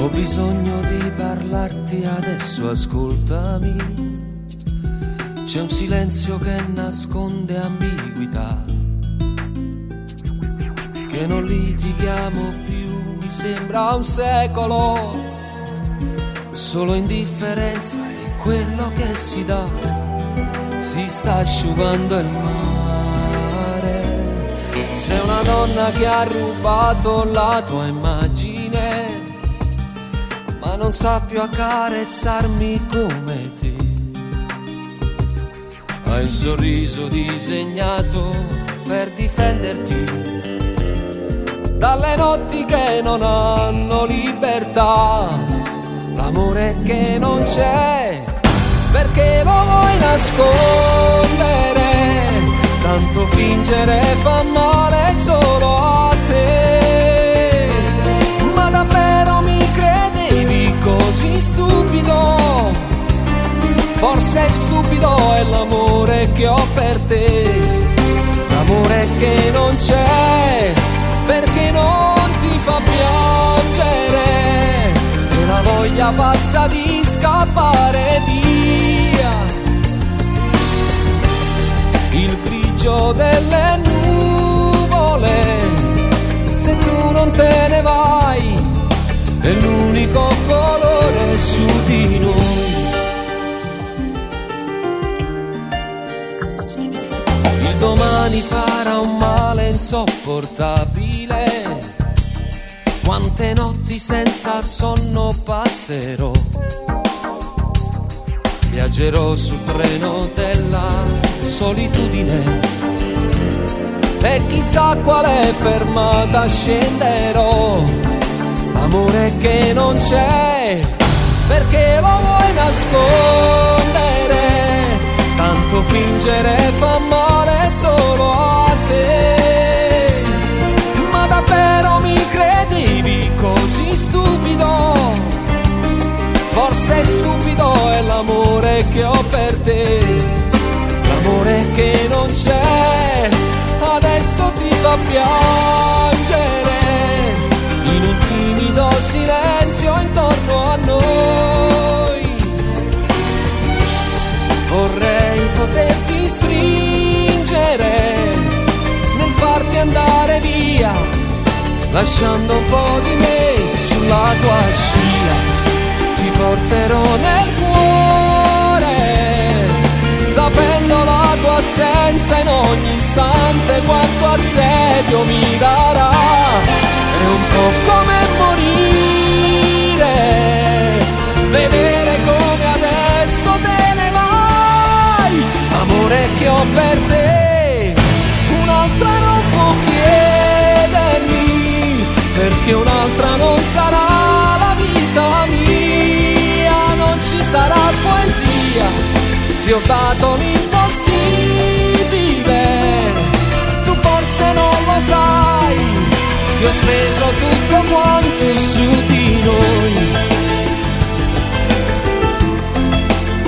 Ho bisogno di parlarti adesso, ascoltami. C'è un silenzio che nasconde ambiguità, che non litighiamo più, mi sembra un secolo. Solo indifferenza è quello che si dà, si sta asciugando il mare. Sei una donna che ha rubato la tua immagine, ma non sa più accarezzarmi come te. Hai un sorriso disegnato per difenderti dalle notti che non hanno libertà. L'amore che non c'è, perché lo vuoi nascondere? Tanto fingere fa male solo a te. Ma davvero mi credevi così stupido? Forse stupido è l'amore che ho per te. L'amore che non c'è, perché non ti fa piangere, e la voglia pazza di scappare via. Il grigio delle nuvole, se tu non te ne vai, è l'unico colore su di noi. Il domani farà un male insopportabile. Quante notti senza sonno passerò, viaggerò sul treno della solitudine, e chissà quale fermata scenderò. Amore che non c'è, perché lo vuoi nascondere? Tanto fingere fa male solo a te. Ma davvero mi credevi così stupido? Forse stupido è l'amore che ho per te. L'amore che non c'è, adesso ti fa piangere, in un timido silenzio intorno a noi. Vorrei poterti stringere nel farti andare via, lasciando un po' di me sulla tua scia. Ti porterò nel cuore, sapendo la tua assenza in ogni istante, quanto assedio mi darà. È un po' come morire, vedere come adesso te ne vai. Amore che ho per te, un'altra non può chiedermi, perché un'altra non sarà la vita mia. Non ci sarà poesia, ti ho dato l'impossibile. Tu forse non lo sai, che ho speso tutto quanto